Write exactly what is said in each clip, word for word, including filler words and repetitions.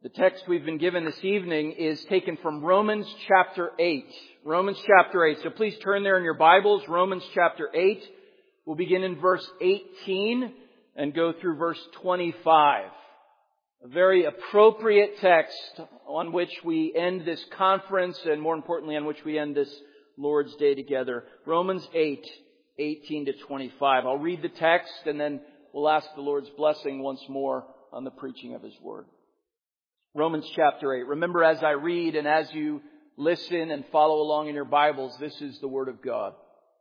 The text we've been given this evening is taken from Romans chapter eight. Romans chapter eight. So please turn there in your Bibles. Romans chapter eight. We'll begin in verse eighteen and go through verse twenty-five. A very appropriate text on which we end this conference and more importantly on which we end this Lord's Day together. Romans eight, eighteen to twenty-five. I'll read the text and then we'll ask the Lord's blessing once more on the preaching of His Word. Romans chapter eight. Remember, as I read and as you listen and follow along in your Bibles, this is the Word of God.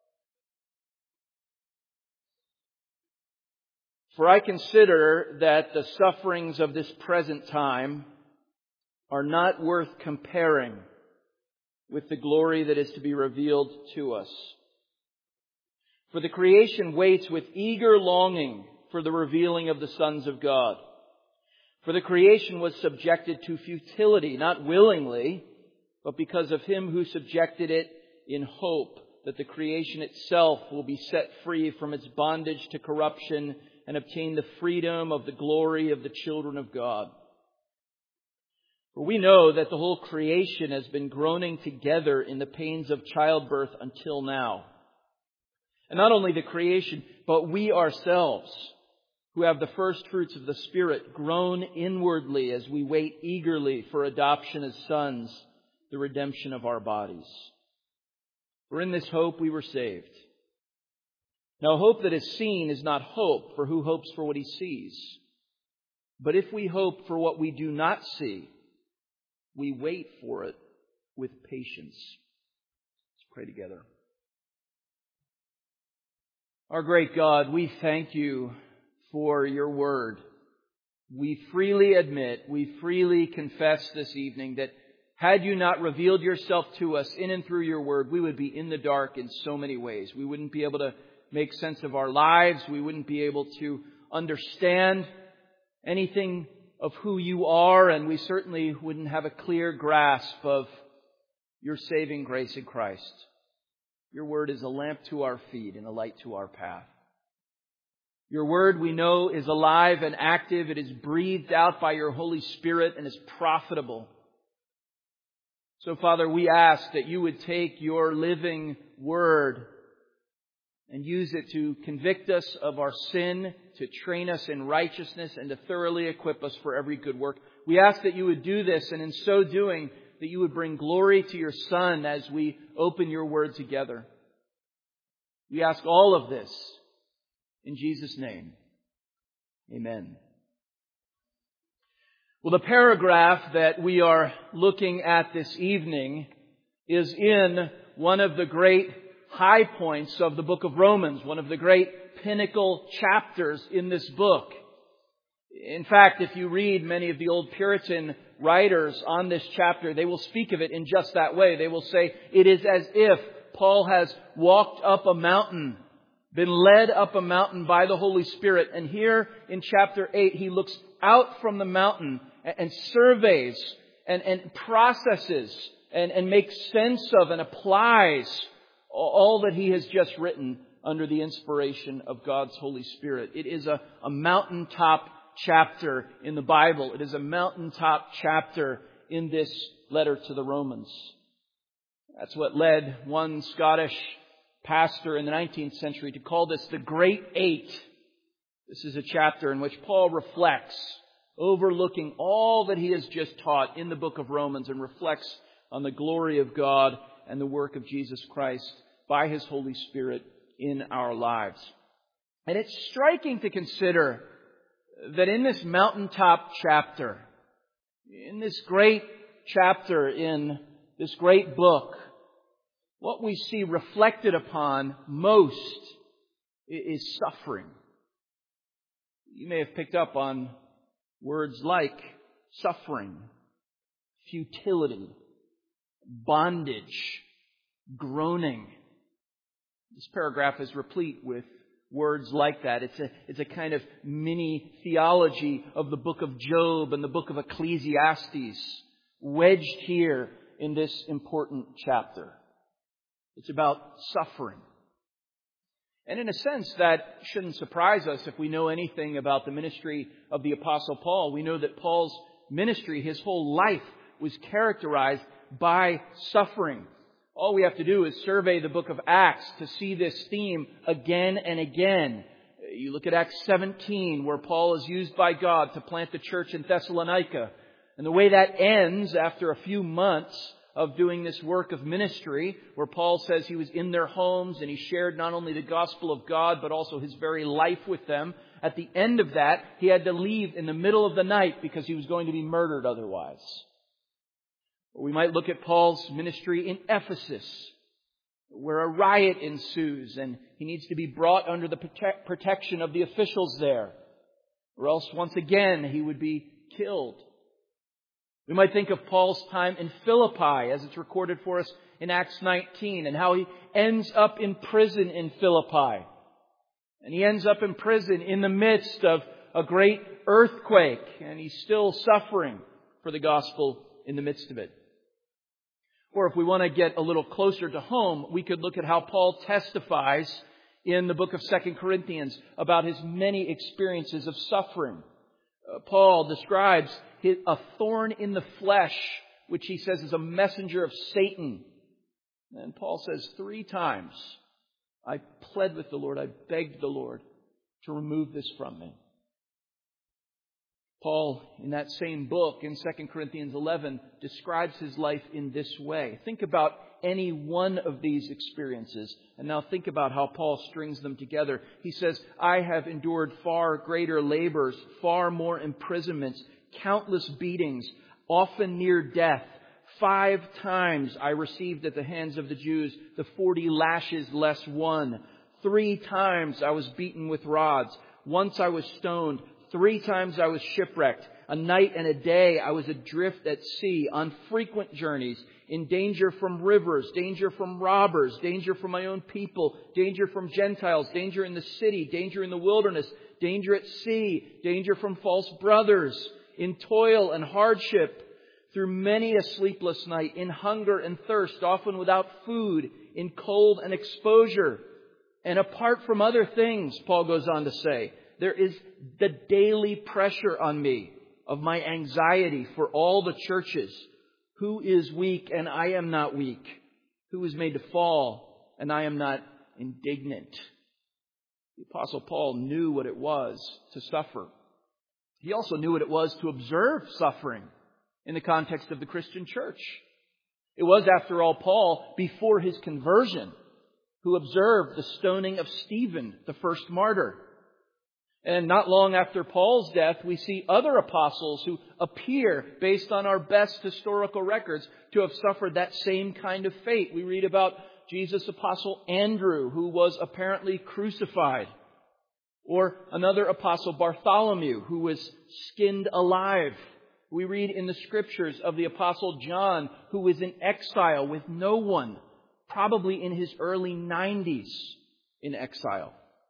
For I consider that the sufferings of this present time are not worth comparing with the glory that is to be revealed to us. For the creation waits with eager longing for the revealing of the sons of God. For the creation was subjected to futility, not willingly, but because of Him who subjected it in hope that the creation itself will be set free from its bondage to corruption and obtain the freedom of the glory of the children of God. For we know that the whole creation has been groaning together in the pains of childbirth until now. And not only the creation, but we ourselves, who have the first fruits of the Spirit, groan inwardly as we wait eagerly for adoption as sons, the redemption of our bodies. For in this hope we were saved. Now hope that is seen is not hope, for who hopes for what he sees? But if we hope for what we do not see, we wait for it with patience. Let's pray together. Our great God, we thank You for Your Word. We freely admit, we freely confess this evening that had You not revealed Yourself to us in and through Your Word, we would be in the dark in so many ways. We wouldn't be able to make sense of our lives. We wouldn't be able to understand anything of who You are, and we certainly wouldn't have a clear grasp of Your saving grace in Christ. Your Word is a lamp to our feet and a light to our path. Your Word, we know, is alive and active. It is breathed out by Your Holy Spirit and is profitable. So, Father, we ask that You would take Your living Word and use it to convict us of our sin, to train us in righteousness, and to thoroughly equip us for every good work. We ask that You would do this, and in so doing, that You would bring glory to Your Son as we open Your Word together. We ask all of this in Jesus' name. Amen. Well, the paragraph that we are looking at this evening is in one of the great high points of the book of Romans, one of the great pinnacle chapters in this book. In fact, if you read many of the old Puritan writers on this chapter, they will speak of it in just that way. They will say it is as if Paul has walked up a mountain, been led up a mountain by the Holy Spirit. And here in chapter eight, he looks out from the mountain and, and surveys and, and processes and, and makes sense of and applies all that he has just written under the inspiration of God's Holy Spirit. It is a, a mountaintop chapter in the Bible. It is a mountaintop chapter in this letter to the Romans. That's what led one Scottish pastor in the nineteenth century to call this the Great Eight. This is a chapter in which Paul reflects, overlooking all that he has just taught in the book of Romans, and reflects on the glory of God and the work of Jesus Christ by His Holy Spirit in our lives. And it's striking to consider that in this mountaintop chapter, in this great chapter in this great book, what we see reflected upon most is suffering. You may have picked up on words like suffering, futility, bondage, groaning. This paragraph is replete with words like that. It's a, it's a kind of mini theology of the book of Job and the book of Ecclesiastes, wedged here in this important chapter. It's about suffering. And in a sense, that shouldn't surprise us if we know anything about the ministry of the Apostle Paul. We know that Paul's ministry, his whole life, was characterized by suffering. All we have to do is survey the book of Acts to see this theme again and again. You look at Acts seventeen, where Paul is used by God to plant the church in Thessalonica. And the way that ends after a few months of doing this work of ministry, where Paul says he was in their homes and he shared not only the gospel of God, but also his very life with them. At the end of that, he had to leave in the middle of the night because he was going to be murdered otherwise. Or we might look at Paul's ministry in Ephesus, where a riot ensues and he needs to be brought under the protect- protection of the officials there. Or else once again he would be killed. We might think of Paul's time in Philippi, as it's recorded for us in Acts nineteen, and how he ends up in prison in Philippi. And he ends up in prison in the midst of a great earthquake, and he's still suffering for the gospel in the midst of it. Or if we want to get a little closer to home, we could look at how Paul testifies in the book of Second Corinthians about his many experiences of suffering. Uh, Paul describes his, a thorn in the flesh, which he says is a messenger of Satan. And Paul says three times, I pled with the Lord, I begged the Lord to remove this from me. Paul, in that same book, in Second Corinthians eleven, describes his life in this way. Think about any one of these experiences, and now think about how Paul strings them together. He says, I have endured far greater labors, far more imprisonments, countless beatings, often near death. Five times I received at the hands of the Jews the forty lashes less one. Three times I was beaten with rods. Once I was stoned. Three times I was shipwrecked. A night and a day I was adrift at sea, on frequent journeys, in danger from rivers, danger from robbers, danger from my own people, danger from Gentiles, danger in the city, danger in the wilderness, danger at sea, danger from false brothers, in toil and hardship, through many a sleepless night, in hunger and thirst, often without food, in cold and exposure. And apart from other things, Paul goes on to say, there is the daily pressure on me of my anxiety for all the churches. Who is weak and I am not weak? Who is made to fall and I am not indignant? The Apostle Paul knew what it was to suffer. He also knew what it was to observe suffering in the context of the Christian church. It was, after all, Paul, before his conversion, who observed the stoning of Stephen, the first martyr. And not long after Paul's death, we see other apostles who appear, based on our best historical records, to have suffered that same kind of fate. We read about Jesus' apostle Andrew, who was apparently crucified. Or another apostle, Bartholomew, who was skinned alive. We read in the scriptures of the apostle John, who was in exile with no one, probably in his early nineties in exile.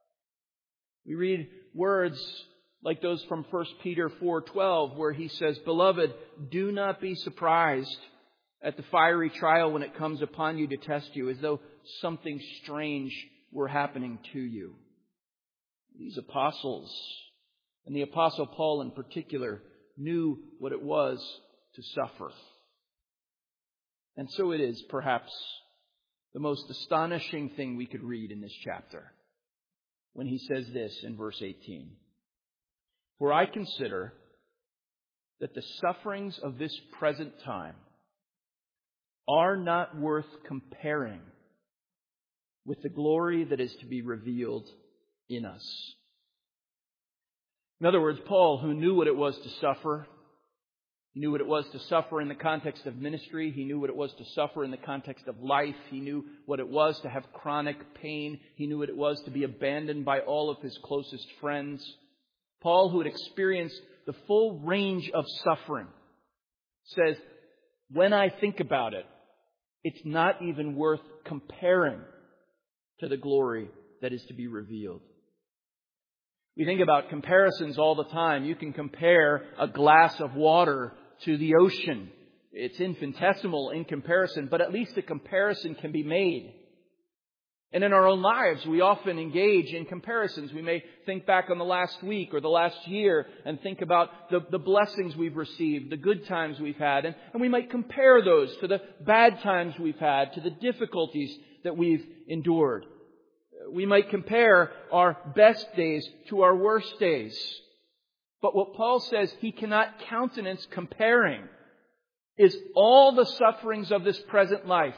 We read words like those from First Peter four twelve, where he says, Beloved, do not be surprised at the fiery trial when it comes upon you to test you, as though something strange were happening to you. These apostles, and the Apostle Paul in particular, knew what it was to suffer. And so it is perhaps the most astonishing thing we could read in this chapter, when he says this in verse eighteen. For I consider that the sufferings of this present time are not worth comparing with the glory that is to be revealed in us. In other words, Paul, who knew what it was to suffer, he knew what it was to suffer in the context of ministry. He knew what it was to suffer in the context of life. He knew what it was to have chronic pain. He knew what it was to be abandoned by all of his closest friends. Paul, who had experienced the full range of suffering, says, when I think about it, it's not even worth comparing to the glory that is to be revealed. We think about comparisons all the time. You can compare a glass of water to the ocean. It's infinitesimal in comparison, but at least a comparison can be made. And in our own lives, we often engage in comparisons. We may think back on the last week or the last year and think about the, the blessings we've received, the good times we've had. And, and we might compare those to the bad times we've had, to the difficulties that we've endured. We might compare our best days to our worst days. But what Paul says he cannot countenance comparing is all the sufferings of this present life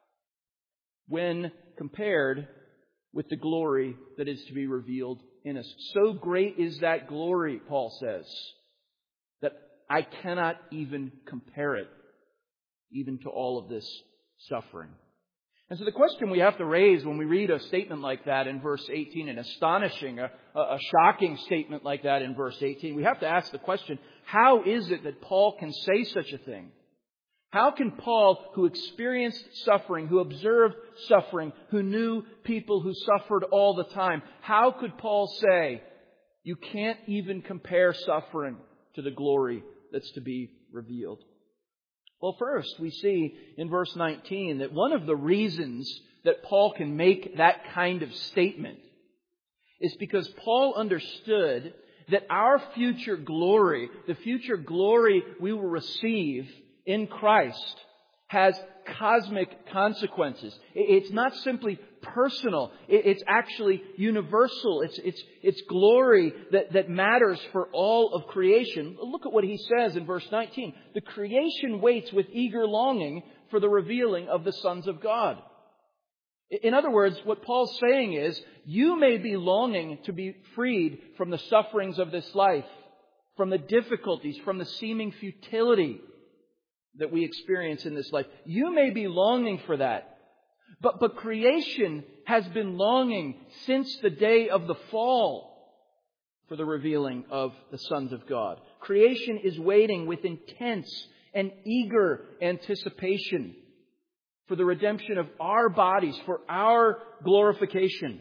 when compared with the glory that is to be revealed in us. So great is that glory, Paul says, that I cannot even compare it even to all of this suffering. And so the question we have to raise when we read a statement like that in verse eighteen, an astonishing, a, a shocking statement like that in verse eighteen, we have to ask the question, how is it that Paul can say such a thing? How can Paul, who experienced suffering, who observed suffering, who knew people who suffered all the time, how could Paul say, you can't even compare suffering to the glory that's to be revealed? Well, first, we see in verse nineteen that one of the reasons that Paul can make that kind of statement is because Paul understood that our future glory, the future glory we will receive in Christ, has cosmic consequences. It's not simply personal. It's actually universal. It's, it's, it's glory that, that matters for all of creation. Look at what he says in verse nineteen. The creation waits with eager longing for the revealing of the sons of God. In other words, what Paul's saying is, you may be longing to be freed from the sufferings of this life, from the difficulties, from the seeming futility that we experience in this life. You may be longing for that. But, but creation has been longing since the day of the fall for the revealing of the sons of God. Creation is waiting with intense and eager anticipation for the redemption of our bodies, for our glorification.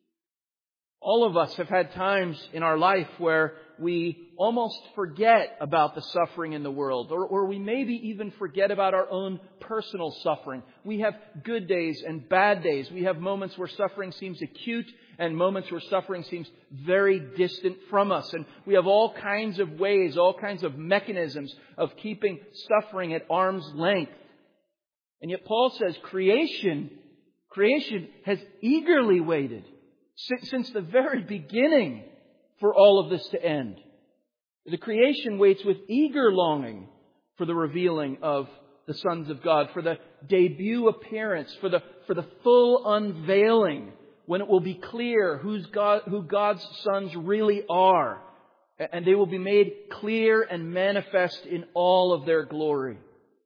All of us have had times in our life where we almost forget about the suffering in the world, or, or we maybe even forget about our own personal suffering. We have good days and bad days. We have moments where suffering seems acute and moments where suffering seems very distant from us. And we have all kinds of ways, all kinds of mechanisms of keeping suffering at arm's length. And yet Paul says creation, creation has eagerly waited since, since the very beginning for all of this to end. The creation waits with eager longing for the revealing of the sons of God, for the debut appearance, for the, for the full unveiling, when it will be clear who's God, who God's sons really are. And they will be made clear and manifest in all of their glory.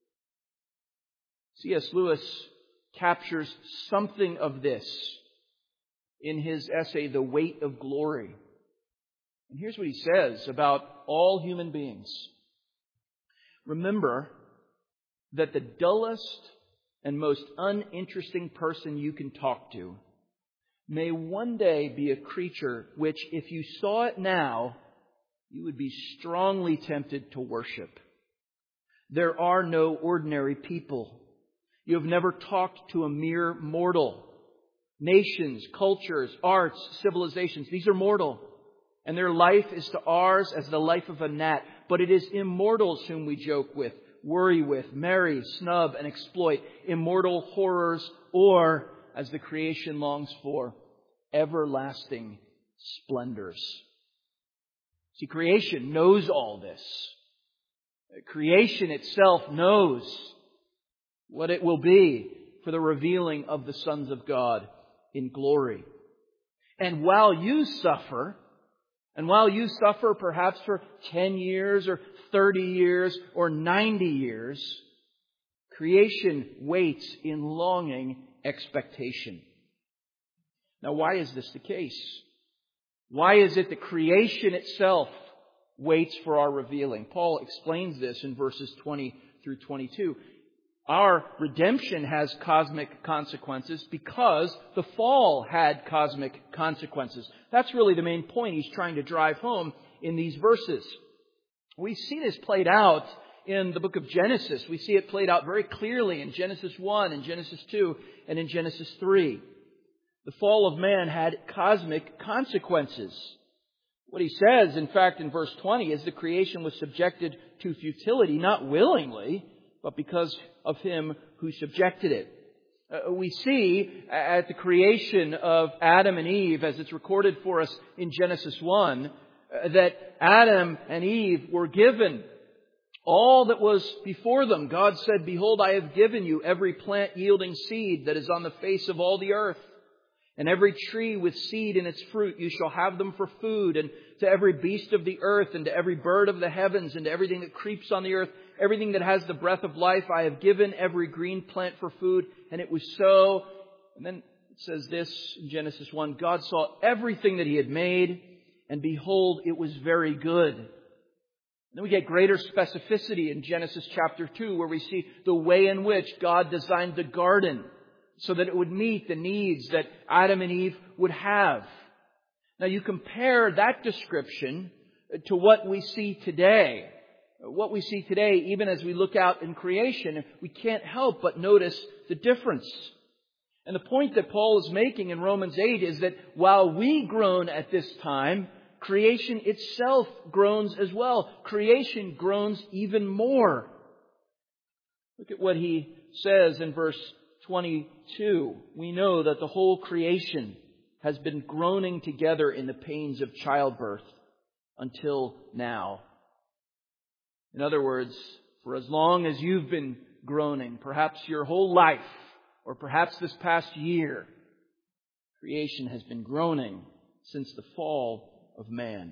C S Lewis captures something of this in his essay, The Weight of Glory. And here's what he says about all human beings. Remember that the dullest and most uninteresting person you can talk to may one day be a creature which, if you saw it now, you would be strongly tempted to worship. There are no ordinary people. You have never talked to a mere mortal. Nations, cultures, arts, civilizations, these are mortal. And their life is to ours as the life of a gnat. But it is immortals whom we joke with, worry with, marry, snub, and exploit. Immortal horrors, or, as the creation longs for, everlasting splendors. See, creation knows all this. Creation itself knows what it will be for the revealing of the sons of God in glory. And while you suffer, and while you suffer perhaps for ten years or thirty years or ninety years, creation waits in longing expectation. Now, why is this the case? Why is it that creation itself waits for our revealing? Paul explains this in verses twenty through twenty-two. Our redemption has cosmic consequences because the fall had cosmic consequences. That's really the main point he's trying to drive home in these verses. We see this played out in the book of Genesis. We see it played out very clearly in Genesis one, and Genesis two, and in Genesis three. The fall of man had cosmic consequences. What he says, in fact, in verse twenty, is the creation was subjected to futility, not willingly, but because of him who subjected it. Uh, we see at the creation of Adam and Eve, as it's recorded for us in Genesis one, uh, that Adam and Eve were given all that was before them. God said, "Behold, I have given you every plant yielding seed that is on the face of all the earth. And every tree with seed in its fruit, you shall have them for food. And to every beast of the earth, and to every bird of the heavens, and to everything that creeps on the earth, everything that has the breath of life, I have given every green plant for food." And it was so. And then it says this in Genesis one, God saw everything that He had made, and behold, it was very good. And then we get greater specificity in Genesis chapter two, where we see the way in which God designed the garden, so that it would meet the needs that Adam and Eve would have. Now you compare that description to what we see today. What we see today, even as we look out in creation, we can't help but notice the difference. And the point that Paul is making in Romans eight is that while we groan at this time, creation itself groans as well. Creation groans even more. Look at what he says in verse twenty-two. We know that the whole creation has been groaning together in the pains of childbirth until now. In other words, for as long as you've been groaning, perhaps your whole life, or perhaps this past year, creation has been groaning since the fall of man.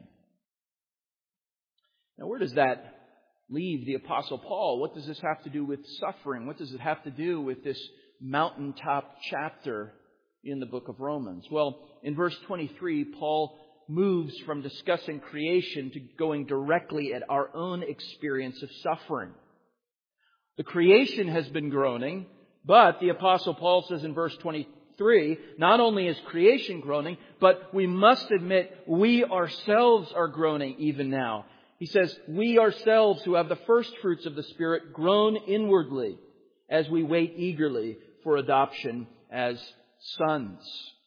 Now, where does that leave the Apostle Paul? What does this have to do with suffering? What does it have to do with this mountaintop chapter in the book of Romans? Well, in verse twenty-three, Paul moves from discussing creation to going directly at our own experience of suffering. The creation has been groaning, but the Apostle Paul says in verse twenty-three, not only is creation groaning, but we must admit we ourselves are groaning even now. He says, we ourselves who have the first fruits of the Spirit groan inwardly as we wait eagerly for adoption as sons.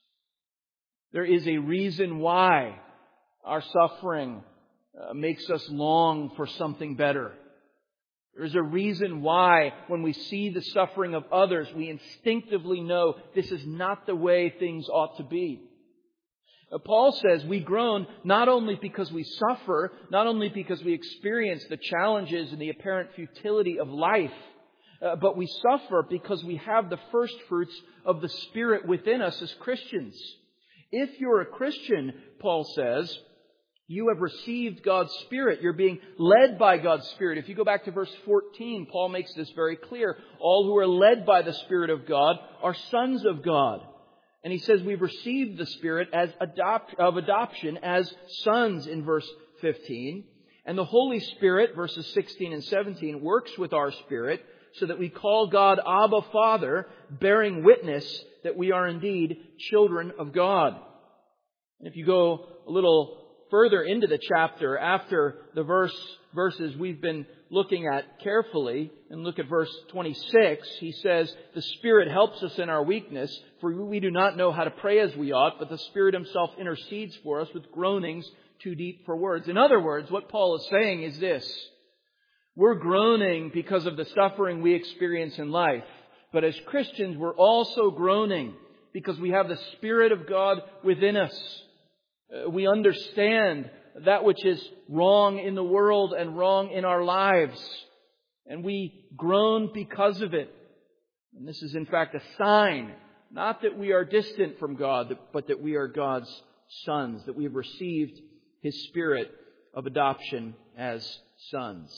There is a reason why our suffering uh, makes us long for something better. There is a reason why when we see the suffering of others, we instinctively know this is not the way things ought to be. Uh, Paul says we groan not only because we suffer, not only because we experience the challenges and the apparent futility of life, Uh, but we suffer because we have the first fruits of the Spirit within us as Christians. If you're a Christian, Paul says, you have received God's Spirit. You're being led by God's Spirit. If you go back to verse fourteen, Paul makes this very clear. All who are led by the Spirit of God are sons of God. And he says we've received the Spirit as adopt, of adoption as sons in verse fifteen. And the Holy Spirit, verses sixteen and seventeen, works with our spirit so that we call God Abba, Father, bearing witness that we are indeed children of God. And if you go a little further into the chapter, after the verse verses we've been looking at carefully, and look at verse twenty-six, he says, the Spirit helps us in our weakness, for we do not know how to pray as we ought, but the Spirit Himself intercedes for us with groanings too deep for words. In other words, what Paul is saying is this: we're groaning because of the suffering we experience in life. But as Christians, we're also groaning because we have the Spirit of God within us. Uh, we understand that which is wrong in the world and wrong in our lives. And we groan because of it. And this is in fact a sign, not that we are distant from God, but that we are God's sons, that we have received His Spirit of adoption as sons.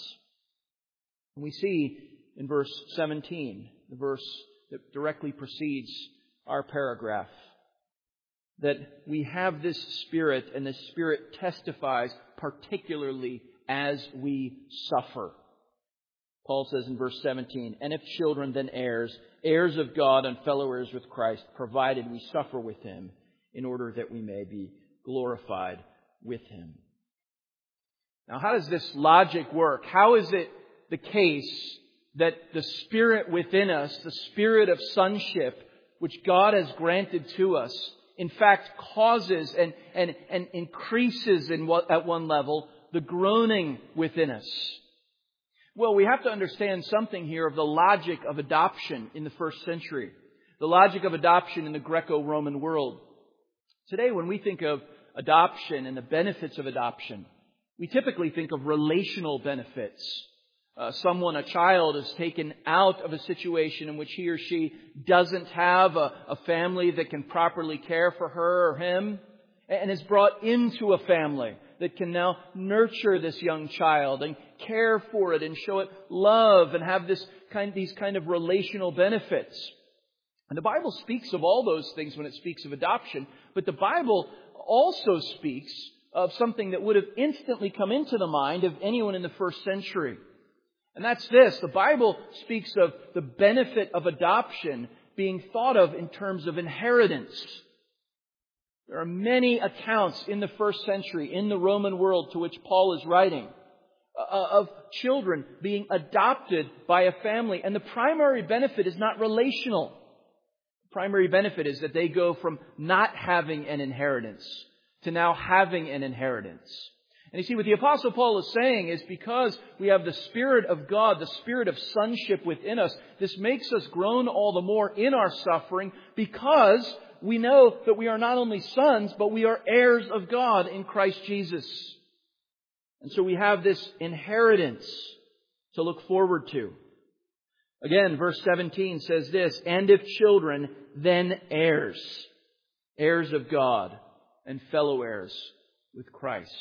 And we see in verse seventeen, the verse that directly precedes our paragraph, that we have this Spirit, and this Spirit testifies particularly as we suffer. Paul says in verse seventeen, and if children, then heirs, heirs of God and fellow heirs with Christ, provided we suffer with Him, in order that we may be glorified with Him. Now, how does this logic work? How is it the case that the Spirit within us, the Spirit of sonship, which God has granted to us, in fact causes and, and, and increases in what, at one level the groaning within us? Well, we have to understand something here of the logic of adoption in the first century. The logic of adoption in the Greco-Roman world. Today, when we think of adoption and the benefits of adoption, we typically think of relational benefits. Uh, someone, a child, is taken out of a situation in which he or she doesn't have a, a family that can properly care for her or him, and is brought into a family that can now nurture this young child and care for it and show it love and have this kind, these kind of relational benefits. And the Bible speaks of all those things when it speaks of adoption, but the Bible also speaks of something that would have instantly come into the mind of anyone in the first century. And that's this. The Bible speaks of the benefit of adoption being thought of in terms of inheritance. There are many accounts in the first century, in the Roman world to which Paul is writing, of children being adopted by a family. And the primary benefit is not relational. The primary benefit is that they go from not having an inheritance to now having an inheritance. And you see, what the Apostle Paul is saying is because we have the Spirit of God, the Spirit of sonship within us, this makes us groan all the more in our suffering because we know that we are not only sons, but we are heirs of God in Christ Jesus. And so we have this inheritance to look forward to. Again, verse seventeen says this, and if children, then heirs, heirs of God and fellow heirs with Christ.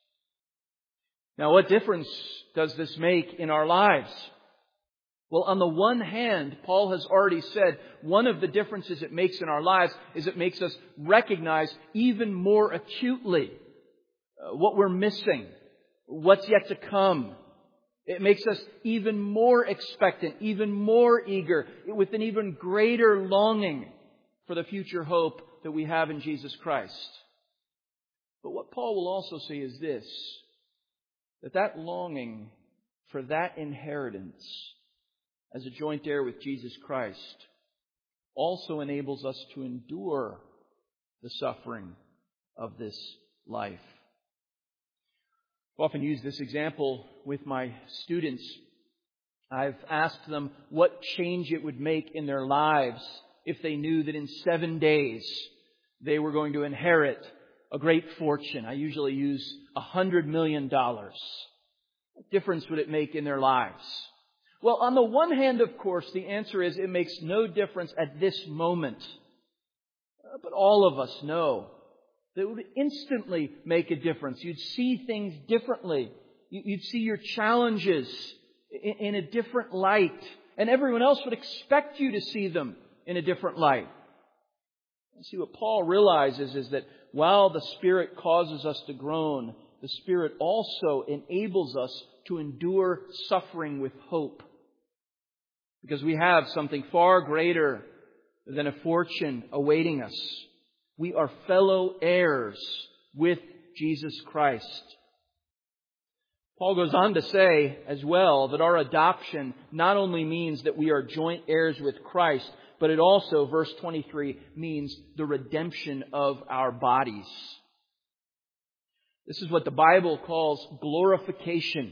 Now, what difference does this make in our lives? Well, on the one hand, Paul has already said one of the differences it makes in our lives is it makes us recognize even more acutely uh, what we're missing, what's yet to come. It makes us even more expectant, even more eager, with an even greater longing for the future hope that we have in Jesus Christ. But what Paul will also say is this, that that longing for that inheritance as a joint heir with Jesus Christ also enables us to endure the suffering of this life. I've often used this example with my students. I've asked them what change it would make in their lives if they knew that in seven days they were going to inherit a great fortune. I usually use a hundred million dollars. What difference would it make in their lives? Well, on the one hand, of course, the answer is it makes no difference at this moment. Uh, but all of us know that it would instantly make a difference. You'd see things differently. You'd see your challenges in, in a different light. And everyone else would expect you to see them in a different light. And see, what Paul realizes is that while the Spirit causes us to groan, the Spirit also enables us to endure suffering with hope. Because we have something far greater than a fortune awaiting us. We are fellow heirs with Jesus Christ. Paul goes on to say as well that our adoption not only means that we are joint heirs with Christ, but it also, verse twenty-three, means the redemption of our bodies. This is what the Bible calls glorification.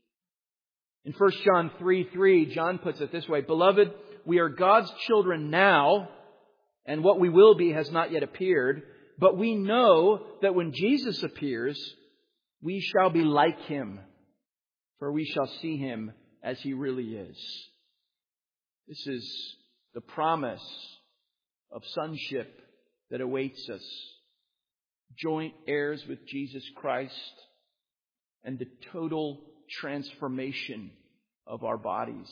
In First John three three, John puts it this way, Beloved, we are God's children now, and what we will be has not yet appeared, but we know that when Jesus appears, we shall be like Him, for we shall see Him as He really is. This is the promise of sonship that awaits us. Joint heirs with Jesus Christ and the total transformation of our bodies.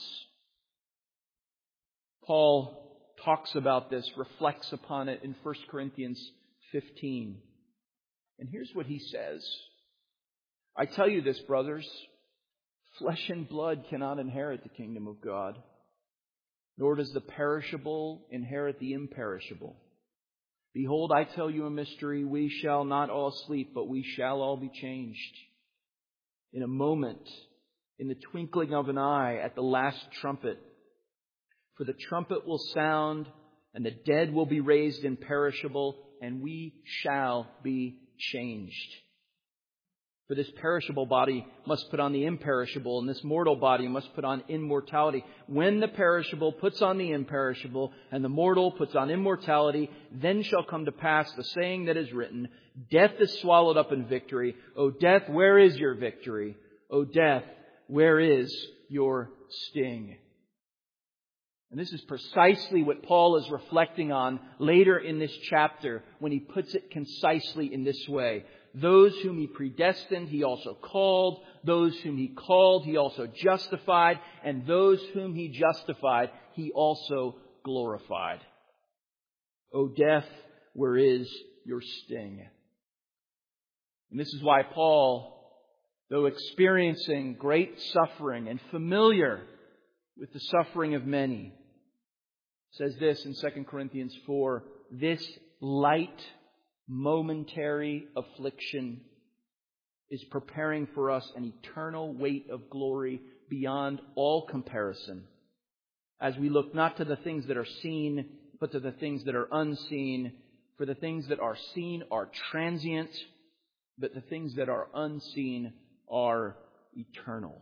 Paul talks about this, reflects upon it in First Corinthians fifteen. And here's what he says. I tell you this, brothers, flesh and blood cannot inherit the kingdom of God, nor does the perishable inherit the imperishable. Behold, I tell you a mystery. We shall not all sleep, but we shall all be changed. In a moment, in the twinkling of an eye, at the last trumpet. For the trumpet will sound, and the dead will be raised imperishable, and we shall be changed. For this perishable body must put on the imperishable, and this mortal body must put on immortality. When the perishable puts on the imperishable, and the mortal puts on immortality, then shall come to pass the saying that is written, Death is swallowed up in victory. O death, where is your victory? O death, where is your sting? And this is precisely what Paul is reflecting on later in this chapter when he puts it concisely in this way. Those whom He predestined, He also called. Those whom He called, He also justified. And those whom He justified, He also glorified. O death, where is your sting? And this is why Paul, though experiencing great suffering and familiar with the suffering of many, says this in Second Corinthians four, this light momentary affliction is preparing for us an eternal weight of glory beyond all comparison, as we look not to the things that are seen, but to the things that are unseen. For the things that are seen are transient, but the things that are unseen are eternal.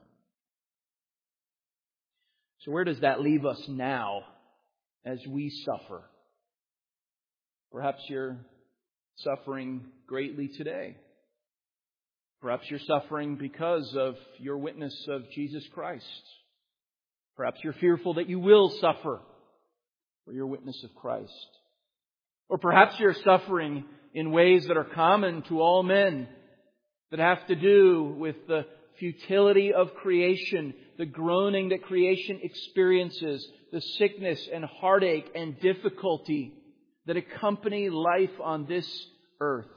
So where does that leave us now as we suffer? Perhaps you're suffering greatly today. Perhaps you're suffering because of your witness of Jesus Christ. Perhaps you're fearful that you will suffer for your witness of Christ. Or perhaps you're suffering in ways that are common to all men, that have to do with the futility of creation, the groaning that creation experiences, the sickness and heartache and difficulty that accompany life on this earth.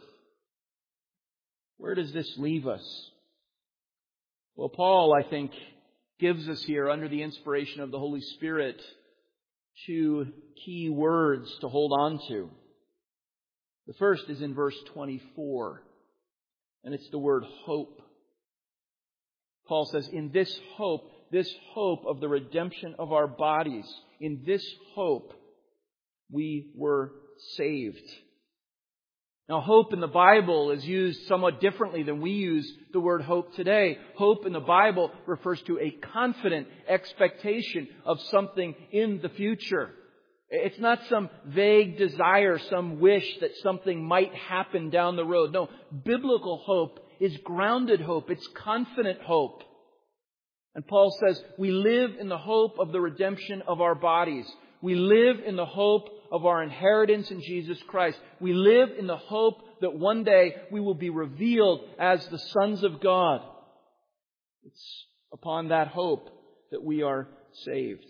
Where does this leave us? Well, Paul, I think, gives us here, under the inspiration of the Holy Spirit, two key words to hold on to. The first is in verse twenty-four, and it's the word hope. Paul says, in this hope, this hope of the redemption of our bodies, in this hope, we were saved. Now, hope in the Bible is used somewhat differently than we use the word hope today. Hope in the Bible refers to a confident expectation of something in the future. It's not some vague desire, some wish that something might happen down the road. No, biblical hope is grounded hope. It's confident hope. And Paul says, we live in the hope of the redemption of our bodies. We live in the hope of our inheritance in Jesus Christ. We live in the hope that one day we will be revealed as the sons of God. It's upon that hope that we are saved.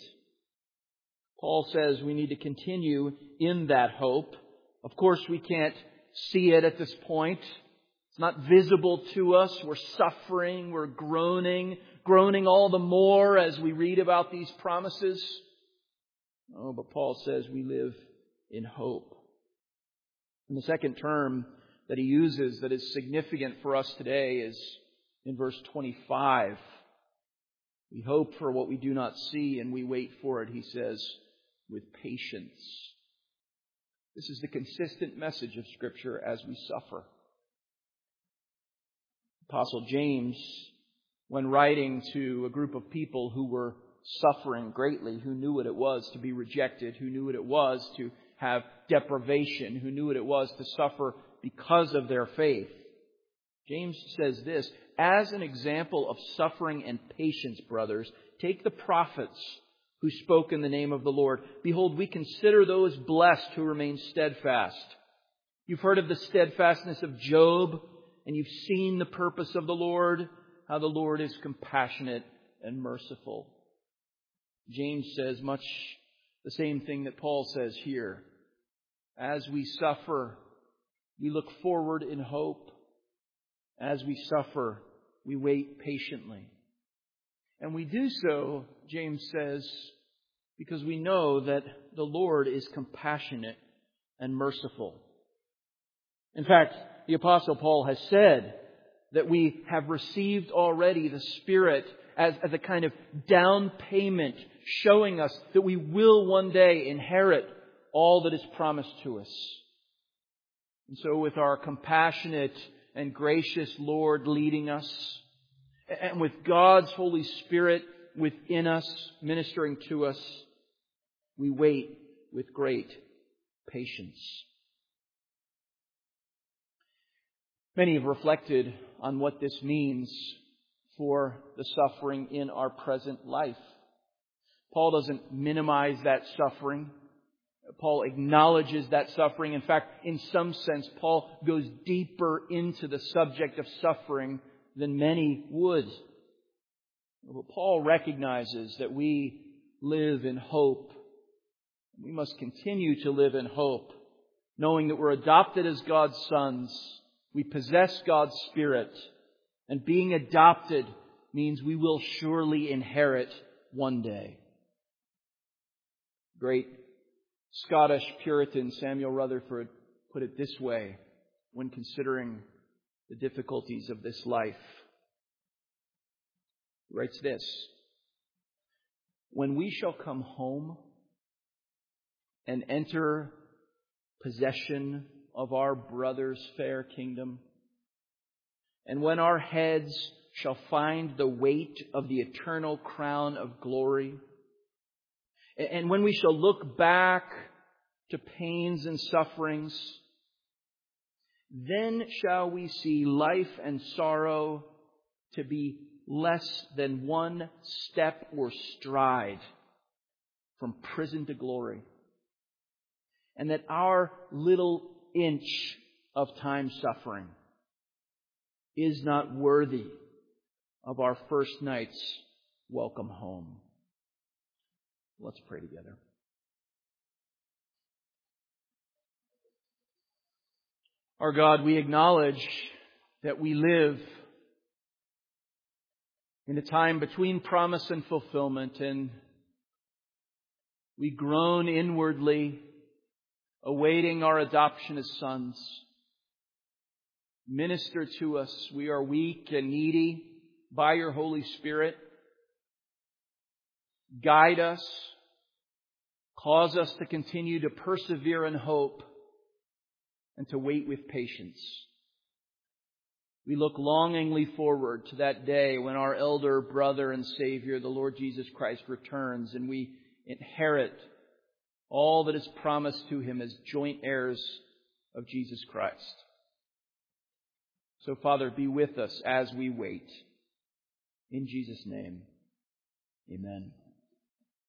Paul says we need to continue in that hope. Of course, we can't see it at this point. It's not visible to us. We're suffering, we're groaning, groaning all the more as we read about these promises. Oh, but Paul says we live in hope. And the second term that he uses that is significant for us today is in verse twenty-five. We hope for what we do not see, and we wait for it, he says, with patience. This is the consistent message of Scripture as we suffer. Apostle James, when writing to a group of people who were suffering greatly, who knew what it was to be rejected, who knew what it was to have deprivation, who knew what it was to suffer because of their faith. James says this, as an example of suffering and patience, brothers, take the prophets who spoke in the name of the Lord. Behold, we consider those blessed who remain steadfast. You've heard of the steadfastness of Job, and you've seen the purpose of the Lord, how the Lord is compassionate and merciful. James says much the same thing that Paul says here. As we suffer, we look forward in hope. As we suffer, we wait patiently. And we do so, James says, because we know that the Lord is compassionate and merciful. In fact, the Apostle Paul has said that we have received already the Spirit as, as a kind of down payment, showing us that we will one day inherit all that is promised to us. And so with our compassionate and gracious Lord leading us, and with God's Holy Spirit within us, ministering to us, we wait with great patience. Many have reflected on what this means for the suffering in our present life. Paul doesn't minimize that suffering. Paul acknowledges that suffering. In fact, in some sense, Paul goes deeper into the subject of suffering than many would. But Paul recognizes that we live in hope. We must continue to live in hope, knowing that we're adopted as God's sons. We possess God's Spirit. And being adopted means we will surely inherit one day. Great Scottish Puritan Samuel Rutherford put it this way when considering the difficulties of this life. He writes this: "When we shall come home and enter possession of our brother's fair kingdom, and when our heads shall find the weight of the eternal crown of glory, and when we shall look back to pains and sufferings, then shall we see life and sorrow to be less than one step or stride from prison to glory, and that our little inch of time suffering is not worthy of our first night's welcome home." Let's pray together. Our God, we acknowledge that we live in a time between promise and fulfillment, and we groan inwardly, awaiting our adoption as sons. Minister to us. We are weak and needy by your Holy Spirit. Guide us. Cause us to continue to persevere in hope and to wait with patience. We look longingly forward to that day when our elder brother and Savior, the Lord Jesus Christ, returns and we inherit all that is promised to Him as joint heirs of Jesus Christ. So, Father, be with us as we wait. In Jesus' name, amen.